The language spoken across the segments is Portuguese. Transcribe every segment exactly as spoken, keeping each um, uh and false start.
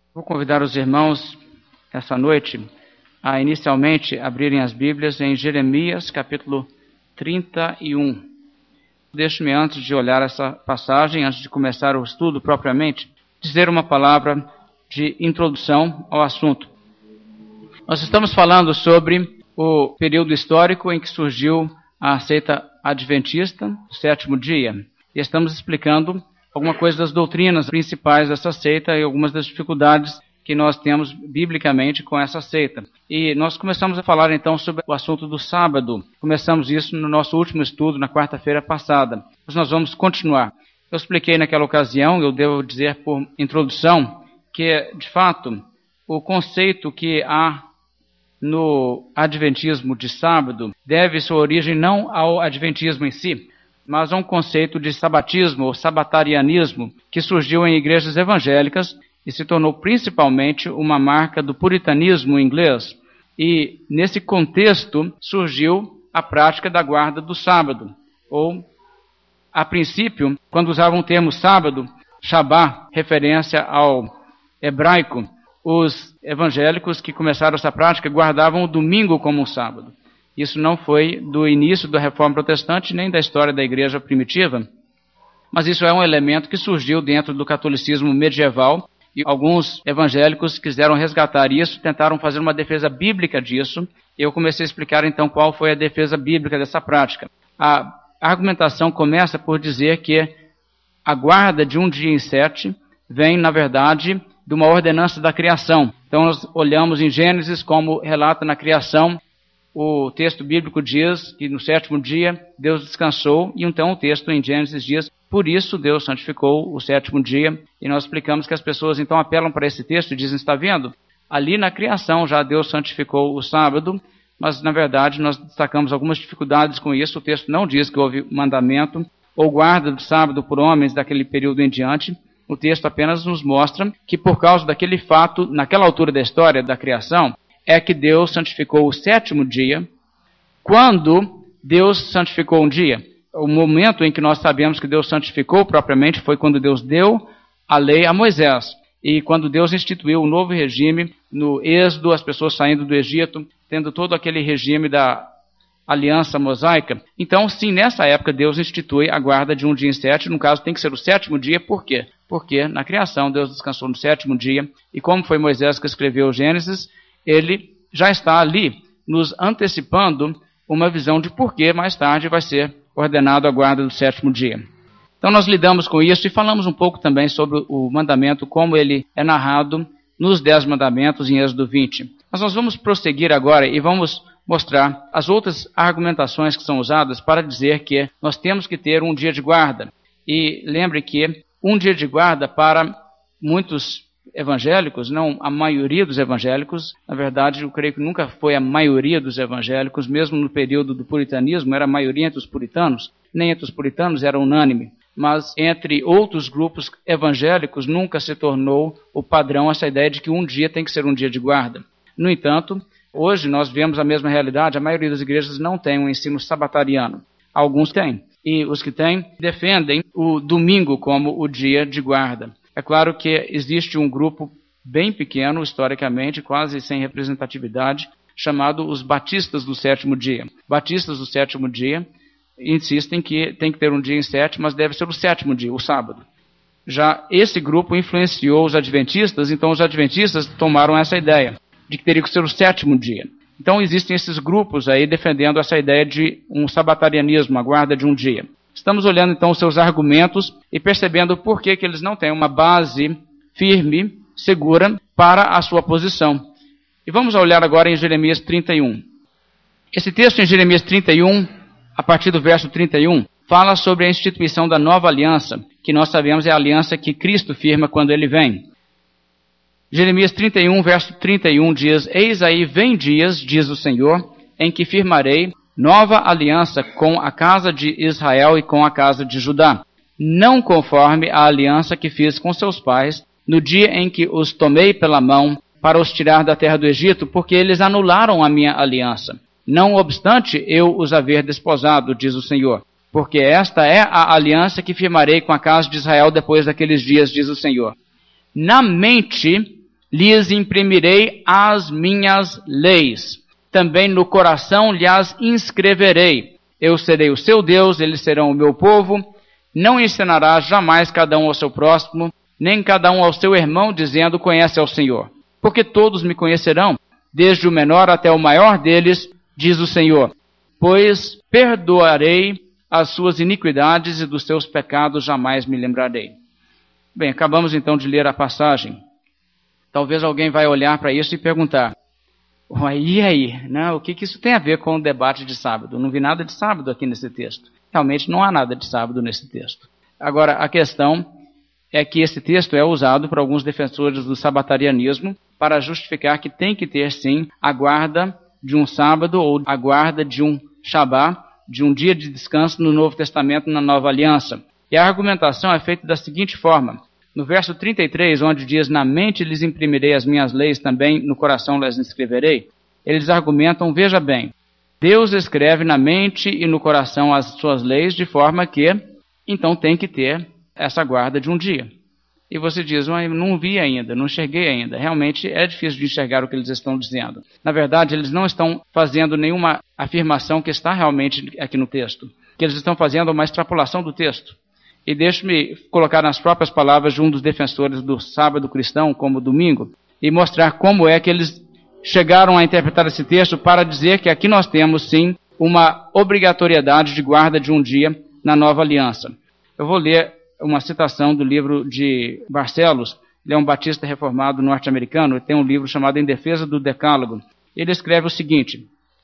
Vou convidar os irmãos essa noite a inicialmente abrirem as Bíblias em Jeremias capítulo trinta e um. Deixe-me, antes de olhar essa passagem, antes de começar o estudo propriamente, dizer uma palavra de introdução ao assunto. Nós estamos falando sobre o período histórico em que surgiu a seita adventista, o sétimo dia, e estamos explicando alguma coisa das doutrinas principais dessa seita e algumas das dificuldades que nós temos biblicamente com essa seita. E nós começamos a falar então sobre o assunto do sábado. Começamos isso no nosso último estudo, na quarta-feira passada. Mas nós vamos continuar. Eu expliquei naquela ocasião, eu devo dizer por introdução, que de fato o conceito que há no adventismo de sábado deve sua origem não ao adventismo em si, mas a um conceito de sabatismo ou sabatarianismo que surgiu em igrejas evangélicas e se tornou principalmente uma marca do puritanismo inglês. E nesse contexto surgiu a prática da guarda do sábado, ou, a princípio, quando usavam o termo sábado, Shabá, referência ao hebraico, os evangélicos que começaram essa prática guardavam o domingo como um sábado. Isso não foi do início da Reforma Protestante, nem da história da igreja primitiva, mas isso é um elemento que surgiu dentro do catolicismo medieval, e alguns evangélicos quiseram resgatar isso, tentaram fazer uma defesa bíblica disso, e eu comecei a explicar então qual foi a defesa bíblica dessa prática. A argumentação começa por dizer que a guarda de um dia em sete vem, na verdade, de uma ordenança da criação. Então nós olhamos em Gênesis como relata na criação. O texto bíblico diz que no sétimo dia Deus descansou, e então o texto em Gênesis diz, por isso Deus santificou o sétimo dia, e nós explicamos que as pessoas então apelam para esse texto e dizem, está vendo? Ali na criação já Deus santificou o sábado, mas na verdade nós destacamos algumas dificuldades com isso. O texto não diz que houve mandamento ou guarda do sábado por homens daquele período em diante. O texto apenas nos mostra que por causa daquele fato, naquela altura da história da criação, é que Deus santificou o sétimo dia. Quando Deus santificou um dia, o momento em que nós sabemos que Deus santificou propriamente foi quando Deus deu a lei a Moisés. E quando Deus instituiu o novo regime, no Êxodo, as pessoas saindo do Egito, tendo todo aquele regime da aliança mosaica. Então, sim, nessa época Deus institui a guarda de um dia em sete, no caso tem que ser o sétimo dia, por quê? Porque na criação Deus descansou no sétimo dia, e como foi Moisés que escreveu o Gênesis, ele já está ali nos antecipando uma visão de por que mais tarde vai ser ordenado a guarda do sétimo dia. Então nós lidamos com isso e falamos um pouco também sobre o mandamento, como ele é narrado nos dez mandamentos em Êxodo vinte. Mas nós vamos prosseguir agora e vamos mostrar as outras argumentações que são usadas para dizer que nós temos que ter um dia de guarda. E lembre que um dia de guarda para muitos evangélicos, não a maioria dos evangélicos, na verdade eu creio que nunca foi a maioria dos evangélicos, mesmo no período do puritanismo, era a maioria entre os puritanos, nem entre os puritanos era unânime, mas entre outros grupos evangélicos nunca se tornou o padrão essa ideia de que um dia tem que ser um dia de guarda. No entanto, hoje nós vemos a mesma realidade, a maioria das igrejas não tem um ensino sabatariano, alguns têm, e os que têm defendem o domingo como o dia de guarda. É claro que existe um grupo bem pequeno, historicamente, quase sem representatividade, chamado os batistas do sétimo dia. Batistas do sétimo dia insistem que tem que ter um dia em sete, mas deve ser o sétimo dia, o sábado. Já esse grupo influenciou os adventistas, então os adventistas tomaram essa ideia de que teria que ser o sétimo dia. Então existem esses grupos aí defendendo essa ideia de um sabatarianismo, a guarda de um dia. Estamos olhando então os seus argumentos e percebendo por que que eles não têm uma base firme, segura, para a sua posição. E vamos olhar agora em Jeremias trinta e um. Esse texto em Jeremias trinta e um, a partir do verso trinta e um, fala sobre a instituição da nova aliança, que nós sabemos é a aliança que Cristo firma quando ele vem. Jeremias trinta e um, verso trinta e um diz, eis aí vem dias, diz o Senhor, em que firmarei nova aliança com a casa de Israel e com a casa de Judá, não conforme a aliança que fiz com seus pais, no dia em que os tomei pela mão para os tirar da terra do Egito, porque eles anularam a minha aliança. Não obstante eu os haver desposado, diz o Senhor, porque esta é a aliança que firmarei com a casa de Israel depois daqueles dias, diz o Senhor. Na mente lhes imprimirei as minhas leis. Também no coração lhes inscreverei. Eu serei o seu Deus, eles serão o meu povo. Não ensinarás jamais cada um ao seu próximo, nem cada um ao seu irmão, dizendo, conhece ao Senhor. Porque todos me conhecerão, desde o menor até o maior deles, diz o Senhor. Pois perdoarei as suas iniquidades e dos seus pecados jamais me lembrarei. Bem, acabamos então de ler a passagem. Talvez alguém vai olhar para isso e perguntar, e aí, né? O que, que isso tem a ver com o debate de sábado? Não vi nada de sábado aqui nesse texto. Realmente não há nada de sábado nesse texto. Agora, a questão é que esse texto é usado por alguns defensores do sabatarianismo para justificar que tem que ter, sim, a guarda de um sábado ou a guarda de um Shabá, de um dia de descanso no Novo Testamento, na Nova Aliança. E a argumentação é feita da seguinte forma. No verso trinta e três, onde diz, na mente lhes imprimirei as minhas leis, também no coração lhes escreverei, eles argumentam, veja bem, Deus escreve na mente e no coração as suas leis, de forma que, então tem que ter essa guarda de um dia. E você diz, eu não vi ainda, não enxerguei ainda. Realmente é difícil de enxergar o que eles estão dizendo. Na verdade, eles não estão fazendo nenhuma afirmação que está realmente aqui no texto. O que eles estão fazendo é uma extrapolação do texto. E deixe-me colocar nas próprias palavras de um dos defensores do sábado cristão, como domingo, e mostrar como é que eles chegaram a interpretar esse texto para dizer que aqui nós temos, sim, uma obrigatoriedade de guarda de um dia na Nova Aliança. Eu vou ler uma citação do livro de Barcelos. Ele é um batista reformado norte-americano e tem um livro chamado Em Defesa do Decálogo. Ele escreve o seguinte,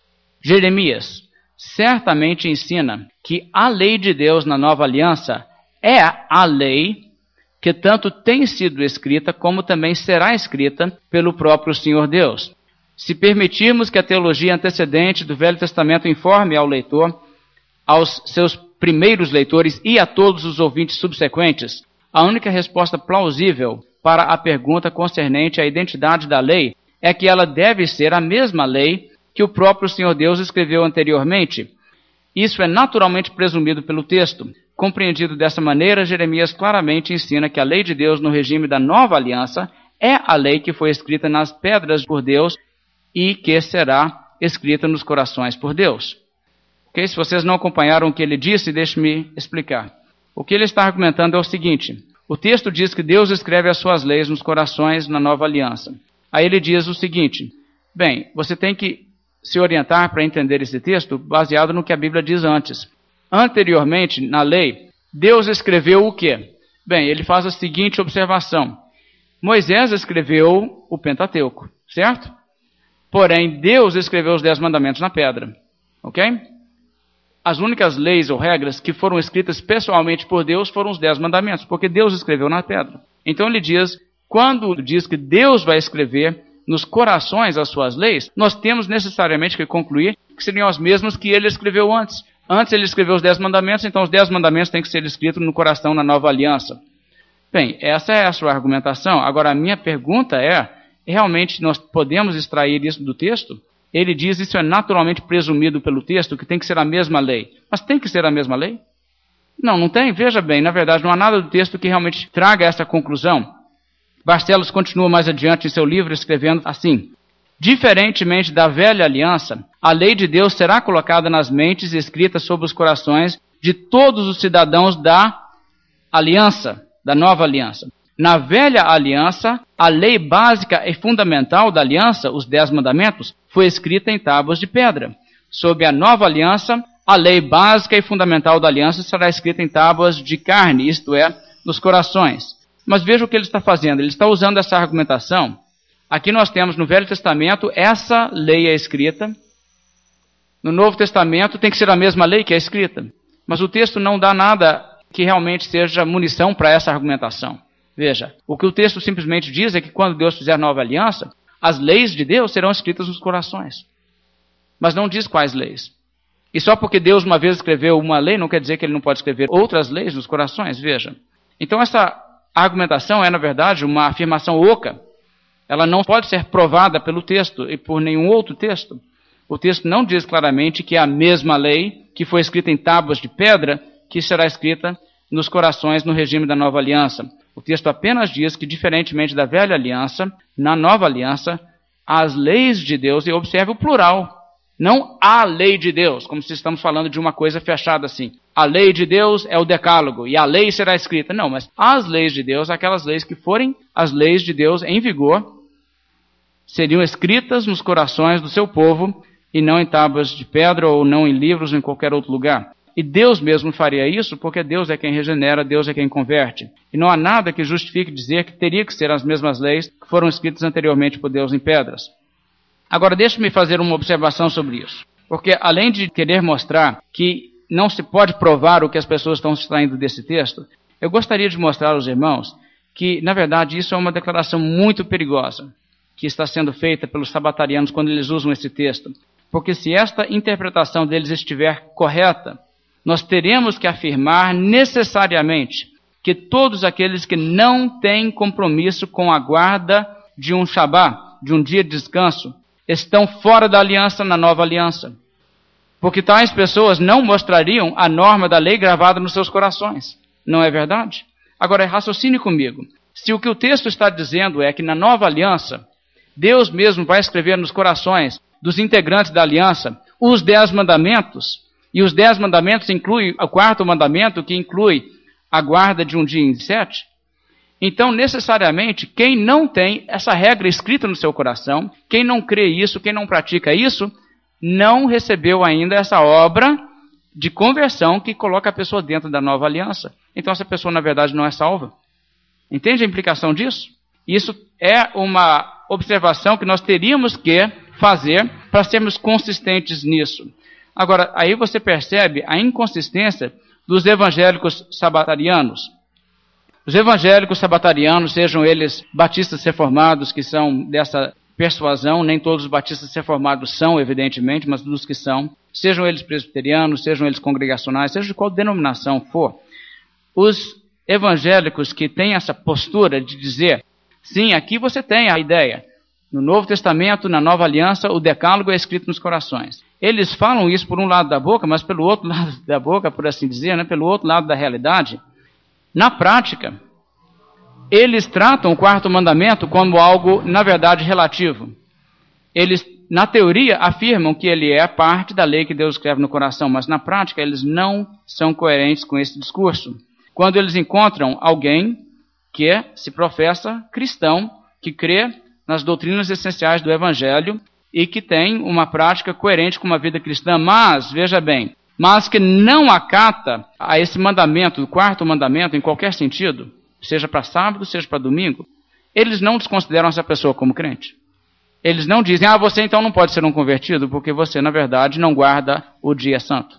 Jeremias certamente ensina que a lei de Deus na Nova Aliança é a lei que tanto tem sido escrita como também será escrita pelo próprio Senhor Deus. Se permitirmos que a teologia antecedente do Velho Testamento informe ao leitor, aos seus primeiros leitores e a todos os ouvintes subsequentes, a única resposta plausível para a pergunta concernente à identidade da lei é que ela deve ser a mesma lei que o próprio Senhor Deus escreveu anteriormente. Isso é naturalmente presumido pelo texto. Compreendido dessa maneira, Jeremias claramente ensina que a lei de Deus no regime da Nova Aliança é a lei que foi escrita nas pedras por Deus e que será escrita nos corações por Deus. Okay? Se vocês não acompanharam o que ele disse, deixe-me explicar. O que ele está argumentando é o seguinte, o texto diz que Deus escreve as suas leis nos corações na Nova Aliança. Aí ele diz o seguinte, bem, você tem que se orientar para entender esse texto baseado no que a Bíblia diz antes. Anteriormente, na lei, Deus escreveu o quê? Bem, ele faz a seguinte observação. Moisés escreveu o Pentateuco, certo? Porém, Deus escreveu os Dez Mandamentos na pedra, ok? As únicas leis ou regras que foram escritas pessoalmente por Deus foram os Dez Mandamentos, porque Deus escreveu na pedra. Então ele diz, quando diz que Deus vai escrever nos corações as suas leis, nós temos necessariamente que concluir que seriam as mesmas que ele escreveu antes. Antes ele escreveu os Dez Mandamentos, então os Dez Mandamentos têm que ser escritos no coração na Nova Aliança. Bem, essa é a sua argumentação. Agora, a minha pergunta é, realmente nós podemos extrair isso do texto? Ele diz, isso é naturalmente presumido pelo texto, que tem que ser a mesma lei. Mas tem que ser a mesma lei? Não, não tem. Veja bem, na verdade, não há nada do texto que realmente traga essa conclusão. Barcelos continua mais adiante em seu livro, escrevendo assim, diferentemente da velha aliança, a lei de Deus será colocada nas mentes e escrita sobre os corações de todos os cidadãos da aliança, da nova aliança. Na velha aliança, a lei básica e fundamental da aliança, os Dez Mandamentos, foi escrita em tábuas de pedra. Sob a nova aliança, a lei básica e fundamental da aliança será escrita em tábuas de carne, isto é, nos corações. Mas veja o que ele está fazendo, ele está usando essa argumentação. Aqui nós temos no Velho Testamento, essa lei é escrita. No Novo Testamento tem que ser a mesma lei que é escrita. Mas o texto não dá nada que realmente seja munição para essa argumentação. Veja, o que o texto simplesmente diz é que quando Deus fizer nova aliança, as leis de Deus serão escritas nos corações. Mas não diz quais leis. E só porque Deus uma vez escreveu uma lei, não quer dizer que ele não pode escrever outras leis nos corações, veja. Então essa argumentação é, na verdade, uma afirmação oca. Ela não pode ser provada pelo texto e por nenhum outro texto. O texto não diz claramente que é a mesma lei que foi escrita em tábuas de pedra que será escrita nos corações no regime da nova aliança. O texto apenas diz que, diferentemente da velha aliança, na nova aliança, as leis de Deus, e observe o plural, não a lei de Deus, como se estamos falando de uma coisa fechada assim. A lei de Deus é o decálogo, e a lei será escrita. Não, mas as leis de Deus, aquelas leis que forem as leis de Deus em vigor, seriam escritas nos corações do seu povo, e não em tábuas de pedra, ou não em livros, ou em qualquer outro lugar. E Deus mesmo faria isso, porque Deus é quem regenera, Deus é quem converte. E não há nada que justifique dizer que teria que ser as mesmas leis que foram escritas anteriormente por Deus em pedras. Agora, deixe-me fazer uma observação sobre isso. Porque, além de querer mostrar que não se pode provar o que as pessoas estão extraindo desse texto, eu gostaria de mostrar aos irmãos que, na verdade, isso é uma declaração muito perigosa que está sendo feita pelos sabatarianos quando eles usam esse texto. Porque se esta interpretação deles estiver correta, nós teremos que afirmar necessariamente que todos aqueles que não têm compromisso com a guarda de um Shabá, de um dia de descanso, estão fora da aliança na nova aliança. Porque tais pessoas não mostrariam a norma da lei gravada nos seus corações. Não é verdade? Agora, raciocine comigo. Se o que o texto está dizendo é que na nova aliança, Deus mesmo vai escrever nos corações dos integrantes da aliança os dez mandamentos, e os dez mandamentos incluem o quarto mandamento, que inclui a guarda de um dia em sete. Então, necessariamente, quem não tem essa regra escrita no seu coração, quem não crê isso, quem não pratica isso, não recebeu ainda essa obra de conversão que coloca a pessoa dentro da nova aliança. Então, essa pessoa, na verdade, não é salva. Entende a implicação disso? Isso é uma observação que nós teríamos que fazer para sermos consistentes nisso. Agora, aí você percebe a inconsistência dos evangélicos sabatarianos. Os evangélicos sabatarianos, sejam eles batistas reformados, que são dessa persuasão, nem todos os batistas reformados são, evidentemente, mas dos que são, sejam eles presbiterianos, sejam eles congregacionais, seja de qual denominação for, os evangélicos que têm essa postura de dizer, sim, aqui você tem a ideia, no Novo Testamento, na Nova Aliança, o decálogo é escrito nos corações. Eles falam isso por um lado da boca, mas pelo outro lado da boca, por assim dizer, né, pelo outro lado da realidade, na prática, eles tratam o quarto mandamento como algo, na verdade, relativo. Eles, na teoria, afirmam que ele é parte da lei que Deus escreve no coração, mas na prática eles não são coerentes com esse discurso. Quando eles encontram alguém que se professa cristão, que crê nas doutrinas essenciais do Evangelho e que tem uma prática coerente com uma vida cristã, mas, veja bem, mas que não acata a esse mandamento, o quarto mandamento, em qualquer sentido, seja para sábado, seja para domingo, eles não desconsideram essa pessoa como crente. Eles não dizem, ah, você então não pode ser um convertido, porque você, na verdade, não guarda o dia santo.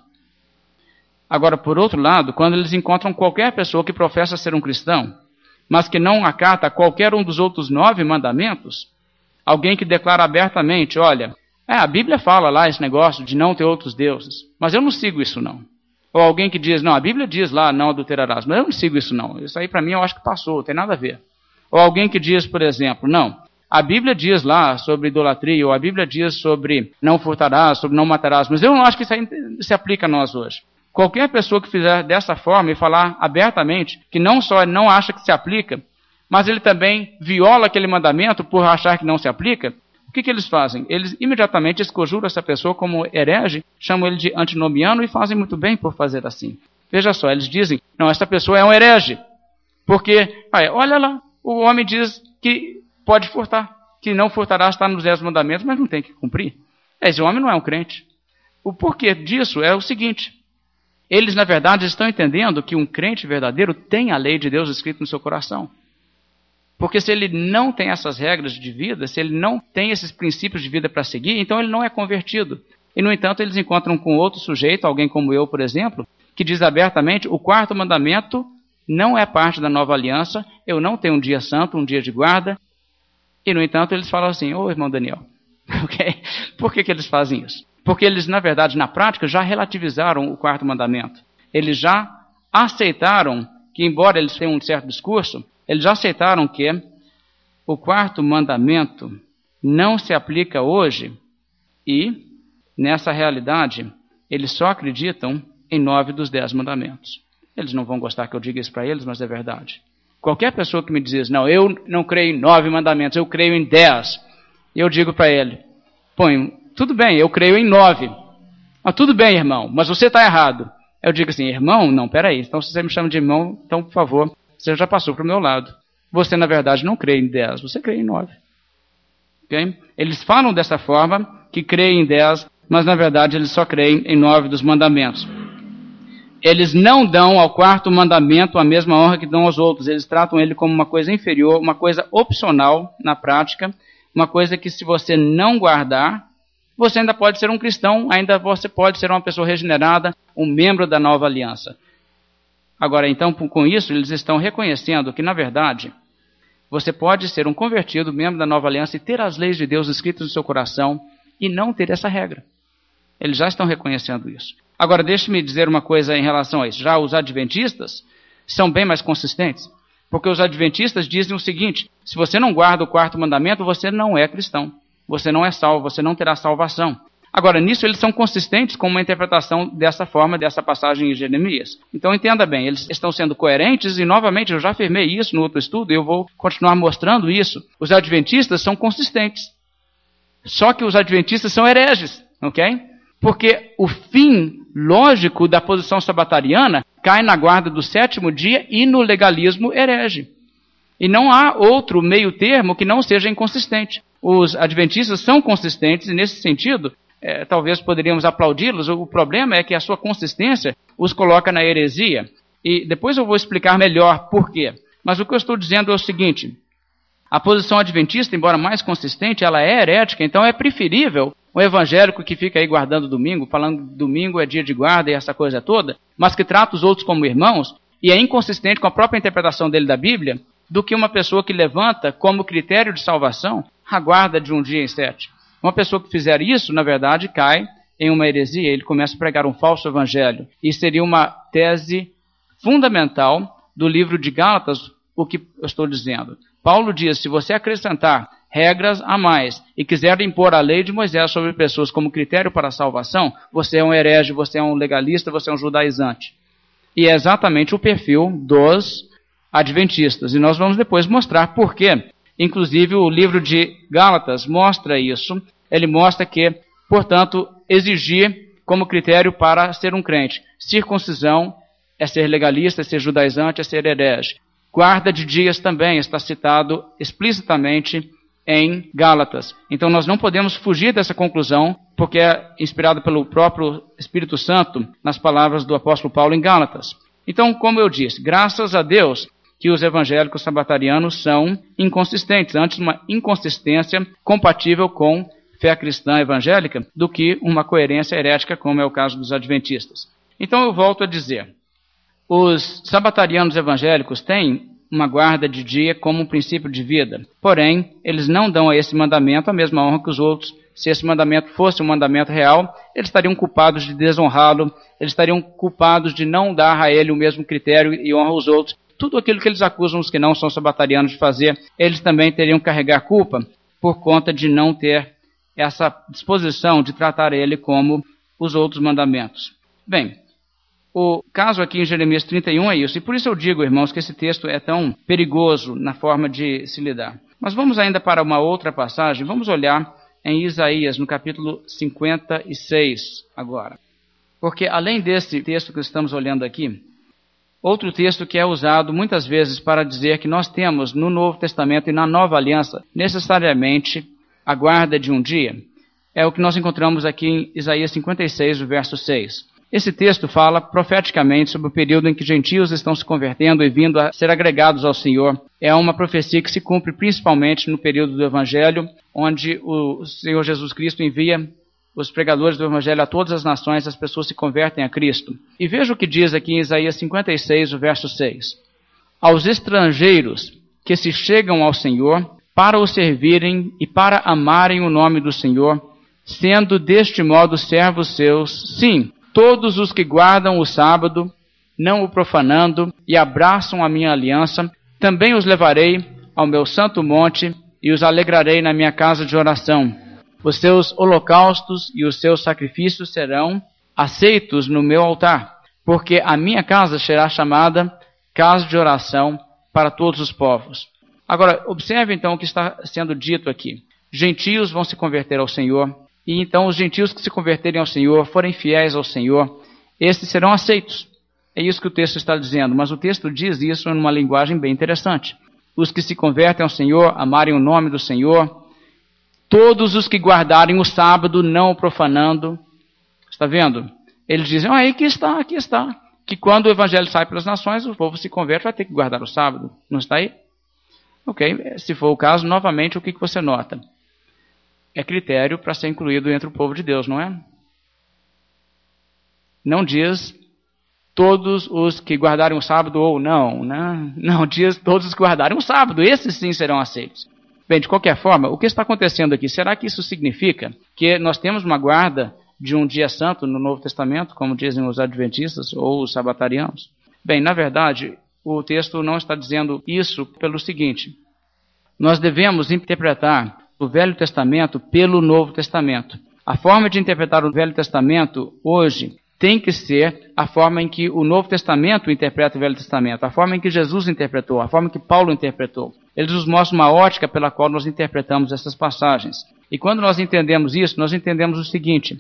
Agora, por outro lado, quando eles encontram qualquer pessoa que professa ser um cristão, mas que não acata qualquer um dos outros nove mandamentos, alguém que declara abertamente, olha, é, a Bíblia fala lá esse negócio de não ter outros deuses, mas eu não sigo isso não. Ou alguém que diz, não, a Bíblia diz lá, não adulterarás, mas eu não sigo isso não. Isso aí para mim eu acho que passou, não tem nada a ver. Ou alguém que diz, por exemplo, não, a Bíblia diz lá sobre idolatria, ou a Bíblia diz sobre não furtarás, sobre não matarás, mas eu não acho que isso aí se aplica a nós hoje. Qualquer pessoa que fizer dessa forma e falar abertamente que não só não acha que se aplica, mas ele também viola aquele mandamento por achar que não se aplica, o que, que eles fazem? Eles imediatamente escojuram essa pessoa como herege, chamam ele de antinomiano e fazem muito bem por fazer assim. Veja só, eles dizem, não, essa pessoa é um herege, porque, olha lá, o homem diz que pode furtar, que não furtará, está nos dez mandamentos, mas não tem que cumprir. Esse homem não é um crente. O porquê disso é o seguinte, eles, na verdade, estão entendendo que um crente verdadeiro tem a lei de Deus escrita no seu coração. Porque se ele não tem essas regras de vida, se ele não tem esses princípios de vida para seguir, então ele não é convertido. E, no entanto, eles encontram com outro sujeito, alguém como eu, por exemplo, que diz abertamente, o quarto mandamento não é parte da nova aliança, eu não tenho um dia santo, um dia de guarda. E, no entanto, eles falam assim, ô irmão Daniel, okay? Por que, que eles fazem isso? Porque eles, na verdade, na prática, já relativizaram o quarto mandamento. Eles já aceitaram que, embora eles tenham um certo discurso, eles já aceitaram que o quarto mandamento não se aplica hoje e, nessa realidade, eles só acreditam em nove dos dez mandamentos. Eles não vão gostar que eu diga isso para eles, mas é verdade. Qualquer pessoa que me diz, não, eu não creio em nove mandamentos, eu creio em dez. Eu digo para ele, põe, tudo bem, eu creio em nove. Ah, tudo bem, irmão, mas você está errado. Eu digo assim, irmão, não, peraí, então se você me chama de irmão, então, por favor, você já passou para o meu lado. Você, na verdade, não crê em dez, você crê em nove. Okay? Eles falam dessa forma, que creem em dez, mas, na verdade, eles só creem em nove dos mandamentos. Eles não dão ao quarto mandamento a mesma honra que dão aos outros. Eles tratam ele como uma coisa inferior, uma coisa opcional na prática, uma coisa que, se você não guardar, você ainda pode ser um cristão, ainda você pode ser uma pessoa regenerada, um membro da nova aliança. Agora, então, com isso, eles estão reconhecendo que, na verdade, você pode ser um convertido, membro da nova aliança, e ter as leis de Deus escritas no seu coração e não ter essa regra. Eles já estão reconhecendo isso. Agora, deixe-me dizer uma coisa em relação a isso. Já os adventistas são bem mais consistentes, porque os adventistas dizem o seguinte, se você não guarda o quarto mandamento, você não é cristão. Você não é salvo, você não terá salvação. Agora, nisso eles são consistentes com uma interpretação dessa forma, dessa passagem em Jeremias. Então, entenda bem, eles estão sendo coerentes e, novamente, eu já afirmei isso no outro estudo e eu vou continuar mostrando isso. Os adventistas são consistentes. Só que os adventistas são hereges, ok? Porque o fim lógico da posição sabatariana cai na guarda do sétimo dia e no legalismo herege. E não há outro meio termo que não seja inconsistente. Os adventistas são consistentes e, nesse sentido, é, talvez poderíamos aplaudi-los. O problema é que a sua consistência os coloca na heresia. E depois eu vou explicar melhor por quê. Mas o que eu estou dizendo é o seguinte. A posição adventista, embora mais consistente, ela é herética. Então é preferível um evangélico que fica aí guardando domingo, falando que domingo é dia de guarda e essa coisa toda, mas que trata os outros como irmãos e é inconsistente com a própria interpretação dele da Bíblia, do que uma pessoa que levanta como critério de salvação a guarda de um dia em sete. Uma pessoa que fizer isso, na verdade, cai em uma heresia, ele começa a pregar um falso evangelho. E seria uma tese fundamental do livro de Gálatas, o que eu estou dizendo. Paulo diz, se você acrescentar regras a mais e quiser impor a lei de Moisés sobre pessoas como critério para a salvação, você é um herege, você é um legalista, você é um judaizante. E é exatamente o perfil dos adventistas. E nós vamos depois mostrar por quê. Inclusive, o livro de Gálatas mostra isso. Ele mostra que, portanto, exigir como critério para ser um crente circuncisão é ser legalista, é ser judaizante, é ser herege. Guarda de dias também está citado explicitamente em Gálatas. Então nós não podemos fugir dessa conclusão, porque é inspirado pelo próprio Espírito Santo nas palavras do apóstolo Paulo em Gálatas. Então, como eu disse, graças a Deus que os evangélicos sabatarianos são inconsistentes, antes uma inconsistência compatível com fé cristã evangélica do que uma coerência herética, como é o caso dos adventistas. Então eu volto a dizer, os sabatarianos evangélicos têm uma guarda de dia como um princípio de vida. Porém, eles não dão a esse mandamento a mesma honra que os outros. Se esse mandamento fosse um mandamento real, eles estariam culpados de desonrá-lo, eles estariam culpados de não dar a ele o mesmo critério e honra aos outros. Tudo aquilo que eles acusam os que não são sabatarianos de fazer, eles também teriam que carregar culpa por conta de não ter essa disposição de tratar ele como os outros mandamentos. Bem, o caso aqui em Jeremias trinta e um é isso. E por isso eu digo, irmãos, que esse texto é tão perigoso na forma de se lidar. Mas vamos ainda para uma outra passagem. Vamos olhar em Isaías, no capítulo cinquenta e seis agora. Porque além desse texto que estamos olhando aqui, outro texto que é usado muitas vezes para dizer que nós temos no Novo Testamento e na Nova Aliança necessariamente a guarda de um dia, é o que nós encontramos aqui em Isaías cinquenta e seis, o verso seis. Esse texto fala profeticamente sobre o período em que gentios estão se convertendo e vindo a ser agregados ao Senhor. É uma profecia que se cumpre principalmente no período do Evangelho, onde o Senhor Jesus Cristo envia os pregadores do Evangelho a todas as nações, as pessoas se convertem a Cristo. E veja o que diz aqui em Isaías cinquenta e seis, o verso seis. Aos estrangeiros que se chegam ao Senhor para o servirem e para amarem o nome do Senhor, sendo deste modo servos seus, sim, todos os que guardam o sábado, não o profanando, e abraçam a minha aliança, também os levarei ao meu santo monte e os alegrarei na minha casa de oração. Os seus holocaustos e os seus sacrifícios serão aceitos no meu altar, porque a minha casa será chamada casa de oração para todos os povos. Agora, observe então o que está sendo dito aqui. Gentios vão se converter ao Senhor, e então os gentios que se converterem ao Senhor, forem fiéis ao Senhor, estes serão aceitos. É isso que o texto está dizendo, mas o texto diz isso numa linguagem bem interessante. Os que se convertem ao Senhor, amarem o nome do Senhor, todos os que guardarem o sábado, não o profanando. Está vendo? Eles dizem, ah, aqui está, aqui está. Que quando o evangelho sai pelas nações, o povo se converte, vai ter que guardar o sábado. Não está aí? Ok, se for o caso, novamente, o que você nota? É critério para ser incluído entre o povo de Deus, não é? Não diz todos os que guardarem o sábado ou não, né? Não diz todos os que guardarem o sábado, esses sim serão aceitos. Bem, de qualquer forma, o que está acontecendo aqui? Será que isso significa que nós temos uma guarda de um dia santo no Novo Testamento, como dizem os adventistas ou os sabatarianos? Bem, na verdade, o texto não está dizendo isso pelo seguinte: nós devemos interpretar o Velho Testamento pelo Novo Testamento. A forma de interpretar o Velho Testamento hoje tem que ser a forma em que o Novo Testamento interpreta o Velho Testamento, a forma em que Jesus interpretou, a forma que Paulo interpretou. Eles nos mostram uma ótica pela qual nós interpretamos essas passagens. E quando nós entendemos isso, nós entendemos o seguinte: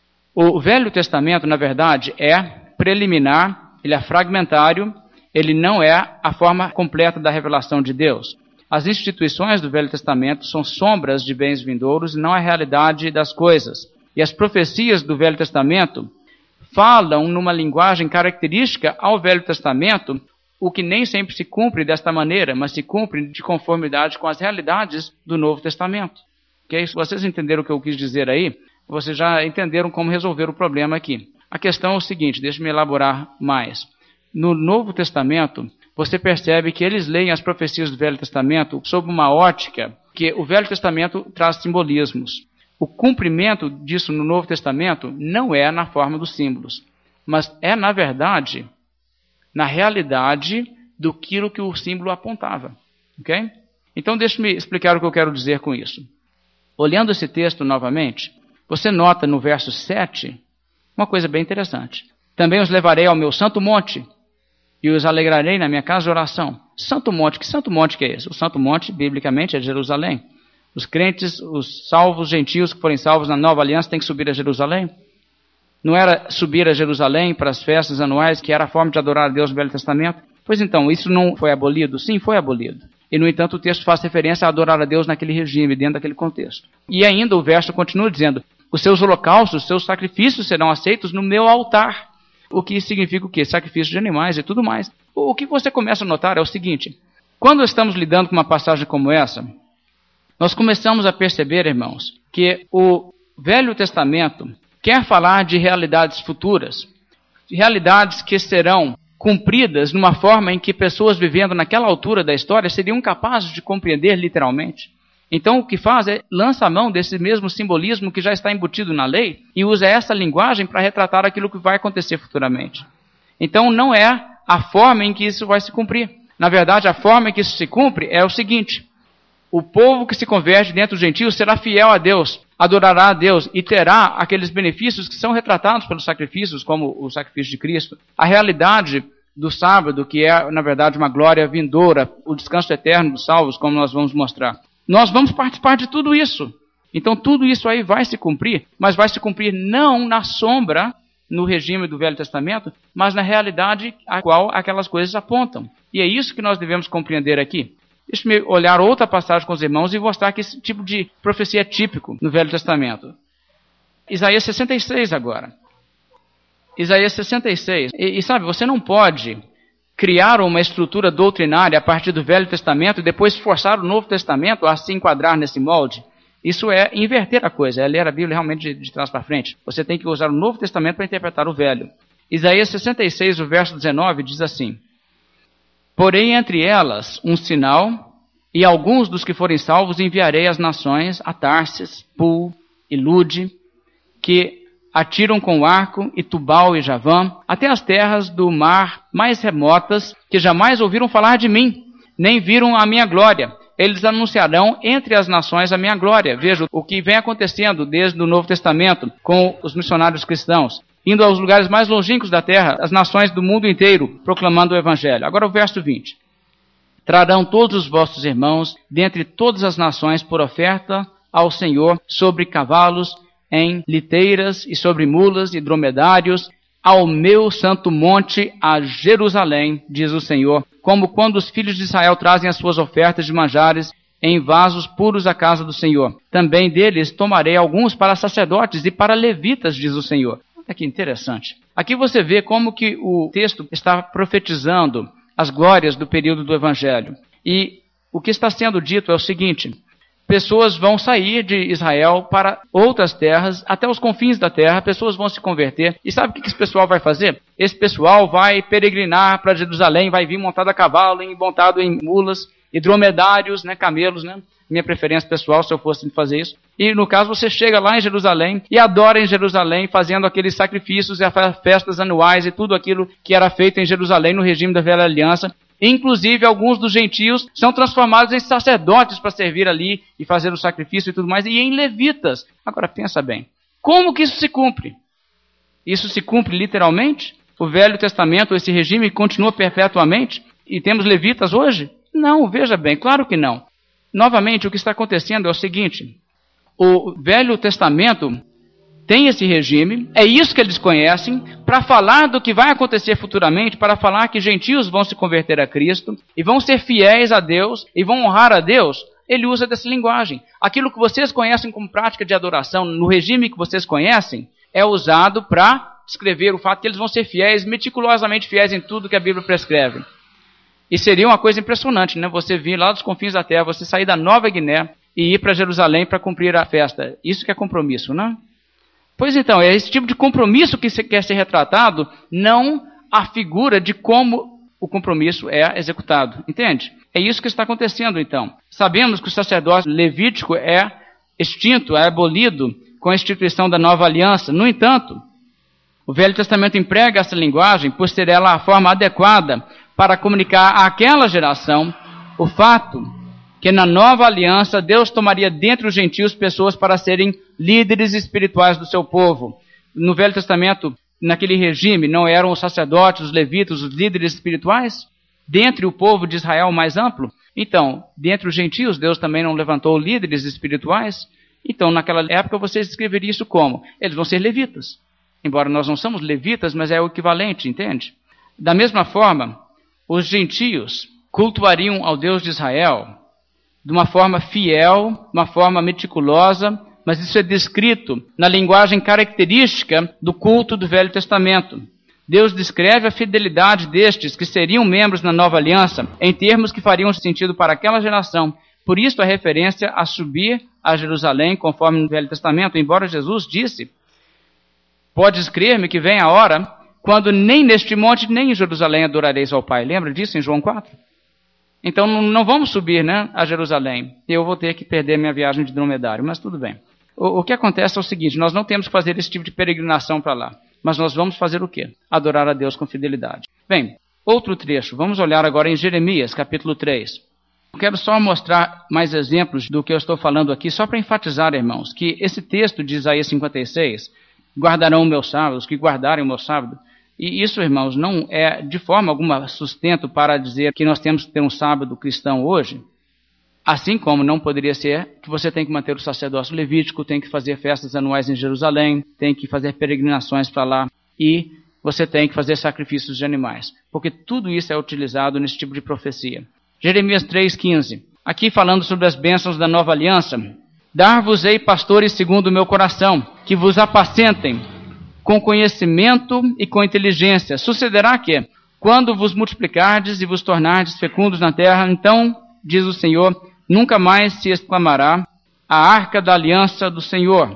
o Velho Testamento, na verdade, é preliminar, ele é fragmentário, ele não é a forma completa da revelação de Deus. As instituições do Velho Testamento são sombras de bens vindouros e não a realidade das coisas. E as profecias do Velho Testamento falam numa linguagem característica ao Velho Testamento, o que nem sempre se cumpre desta maneira, mas se cumpre de conformidade com as realidades do Novo Testamento. Okay? Se vocês entenderam o que eu quis dizer aí, vocês já entenderam como resolver o problema aqui. A questão é o seguinte, deixe-me elaborar mais. No Novo Testamento, você percebe que eles leem as profecias do Velho Testamento sob uma ótica que o Velho Testamento traz simbolismos. O cumprimento disso no Novo Testamento não é na forma dos símbolos, mas é, na verdade, na realidade do que o símbolo apontava. Okay? Então, deixe-me explicar o que eu quero dizer com isso. Olhando esse texto novamente, você nota no verso sete uma coisa bem interessante. Também os levarei ao meu santo monte e os alegrarei na minha casa de oração. Santo monte, que santo monte que é esse? O santo monte, biblicamente, é Jerusalém. Os crentes, os salvos gentios que forem salvos na nova aliança têm que subir a Jerusalém. Não era subir a Jerusalém para as festas anuais, que era a forma de adorar a Deus no Velho Testamento? Pois então, isso não foi abolido? Sim, foi abolido. E, no entanto, o texto faz referência a adorar a Deus naquele regime, dentro daquele contexto. E ainda o verso continua dizendo, os seus holocaustos, os seus sacrifícios serão aceitos no meu altar. O que significa o quê? Sacrifício de animais e tudo mais. O que você começa a notar é o seguinte: quando estamos lidando com uma passagem como essa, nós começamos a perceber, irmãos, que o Velho Testamento quer falar de realidades futuras, de realidades que serão cumpridas numa forma em que pessoas vivendo naquela altura da história seriam capazes de compreender literalmente. Então o que faz é lança a mão desse mesmo simbolismo que já está embutido na lei e usa essa linguagem para retratar aquilo que vai acontecer futuramente. Então não é a forma em que isso vai se cumprir. Na verdade, a forma em que isso se cumpre é o seguinte: o povo que se converte dentro dos gentios será fiel a Deus, adorará a Deus e terá aqueles benefícios que são retratados pelos sacrifícios, como o sacrifício de Cristo. A realidade do sábado, que é, na verdade, uma glória vindoura, o descanso eterno dos salvos, como nós vamos mostrar. Nós vamos participar de tudo isso. Então, tudo isso aí vai se cumprir, mas vai se cumprir não na sombra, no regime do Velho Testamento, mas na realidade a qual aquelas coisas apontam. E é isso que nós devemos compreender aqui. Deixe-me olhar outra passagem com os irmãos e mostrar que esse tipo de profecia é típico no Velho Testamento. Isaías sessenta e seis agora. Isaías sessenta e seis. E, e sabe, você não pode criar uma estrutura doutrinária a partir do Velho Testamento e depois forçar o Novo Testamento a se enquadrar nesse molde. Isso é inverter a coisa, é ler a Bíblia realmente de, de trás para frente. Você tem que usar o Novo Testamento para interpretar o Velho. Isaías sessenta e seis, o verso dezenove, diz assim: porém entre elas um sinal, e alguns dos que forem salvos enviarei às nações, a Tarsis, Pul e Lude, que atiram com arco, e Tubal e Javã, até as terras do mar mais remotas, que jamais ouviram falar de mim, nem viram a minha glória. Eles anunciarão entre as nações a minha glória. Veja o que vem acontecendo desde o Novo Testamento com os missionários cristãos, indo aos lugares mais longínquos da terra, as nações do mundo inteiro, proclamando o Evangelho. Agora o verso vinte. trarão todos os vossos irmãos, dentre todas as nações, por oferta ao Senhor, sobre cavalos, em liteiras, e sobre mulas e dromedários, ao meu santo monte, a Jerusalém, diz o Senhor, como quando os filhos de Israel trazem as suas ofertas de manjares em vasos puros à casa do Senhor. Também deles tomarei alguns para sacerdotes e para levitas, diz o Senhor. Olha que interessante. Aqui você vê como que o texto está profetizando as glórias do período do Evangelho. E o que está sendo dito é o seguinte: pessoas vão sair de Israel para outras terras, até os confins da terra, pessoas vão se converter. E sabe o que esse pessoal vai fazer? Esse pessoal vai peregrinar para Jerusalém, vai vir montado a cavalo, montado em mulas e dromedários, né, camelos, né? Minha preferência pessoal, se eu fosse fazer isso. E no caso você chega lá em Jerusalém e adora em Jerusalém, fazendo aqueles sacrifícios e festas anuais e tudo aquilo que era feito em Jerusalém no regime da Velha Aliança. Inclusive, alguns dos gentios são transformados em sacerdotes para servir ali e fazer o sacrifício e tudo mais, e em levitas. Agora, pensa bem, como que isso se cumpre? Isso se cumpre literalmente? O Velho Testamento, esse regime, continua perpetuamente? E temos levitas hoje? Não, veja bem, claro que não. Novamente, o que está acontecendo é o seguinte: o Velho Testamento tem esse regime, é isso que eles conhecem, para falar do que vai acontecer futuramente, para falar que gentios vão se converter a Cristo, e vão ser fiéis a Deus, e vão honrar a Deus. Ele usa dessa linguagem. Aquilo que vocês conhecem como prática de adoração, no regime que vocês conhecem, é usado para descrever o fato que eles vão ser fiéis, meticulosamente fiéis em tudo que a Bíblia prescreve. E seria uma coisa impressionante, né? Você vir lá dos confins da terra, você sair da Nova Guiné e ir para Jerusalém para cumprir a festa. Isso que é compromisso, né? Pois então, é esse tipo de compromisso que quer ser retratado, não a figura de como o compromisso é executado. Entende? É isso que está acontecendo, então. Sabemos que o sacerdócio levítico é extinto, é abolido com a instituição da nova aliança. No entanto, o Velho Testamento emprega essa linguagem por ser ela a forma adequada para comunicar àquela geração o fato que na nova aliança Deus tomaria dentre os gentios pessoas para serem líderes espirituais do seu povo. No Velho Testamento, naquele regime, não eram os sacerdotes, os levitas, os líderes espirituais? Dentre o povo de Israel mais amplo? Então, dentre os gentios, Deus também não levantou líderes espirituais? Então, naquela época, você descreveria isso como? Eles vão ser levitas. Embora nós não somos levitas, mas é o equivalente, entende? Da mesma forma, os gentios cultuariam ao Deus de Israel de uma forma fiel, de uma forma meticulosa, mas isso é descrito na linguagem característica do culto do Velho Testamento. Deus descreve a fidelidade destes que seriam membros na nova aliança em termos que fariam sentido para aquela geração. Por isso a referência a subir a Jerusalém, conforme no Velho Testamento, embora Jesus disse: podes crer-me que vem a hora quando nem neste monte nem em Jerusalém adorareis ao Pai. Lembra disso em João quatro? Então não vamos subir, né, a Jerusalém. Eu vou ter que perder minha viagem de dromedário, mas tudo bem. O, o que acontece é o seguinte: nós não temos que fazer esse tipo de peregrinação para lá. Mas nós vamos fazer o quê? Adorar a Deus com fidelidade. Bem, outro trecho. Vamos olhar agora em Jeremias, capítulo três. Eu quero só mostrar mais exemplos do que eu estou falando aqui, só para enfatizar, irmãos, que esse texto de Isaías cinquenta e seis, guardarão o meu sábado, os que guardarem o meu sábado, e isso, irmãos, não é de forma alguma sustento para dizer que nós temos que ter um sábado cristão hoje, assim como não poderia ser que você tem que manter o sacerdócio levítico, tem que fazer festas anuais em Jerusalém, tem que fazer peregrinações para lá e você tem que fazer sacrifícios de animais, porque tudo isso é utilizado nesse tipo de profecia. Jeremias três, quinze, aqui falando sobre as bênçãos da nova aliança: dar-vos-ei pastores segundo o meu coração, que vos apacentem com conhecimento e com inteligência. Sucederá que, quando vos multiplicardes e vos tornardes fecundos na terra, então, diz o Senhor, nunca mais se exclamará a arca da aliança do Senhor.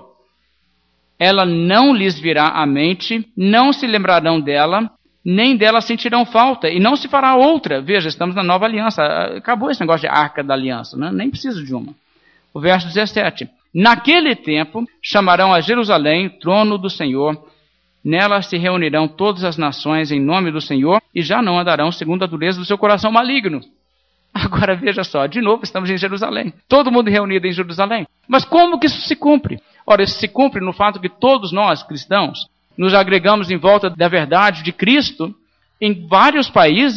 Ela não lhes virá à mente, não se lembrarão dela, nem dela sentirão falta, e não se fará outra. Veja, estamos na nova aliança. Acabou esse negócio de arca da aliança, né? Nem preciso de uma. O verso dezessete. Naquele tempo chamarão a Jerusalém trono do Senhor. Nela se reunirão todas as nações em nome do Senhor e já não andarão segundo a dureza do seu coração maligno. Agora veja só, de novo estamos em Jerusalém. Todo mundo reunido em Jerusalém. Mas como que isso se cumpre? Ora, isso se cumpre no fato que todos nós, cristãos, nos agregamos em volta da verdade de Cristo em vários países,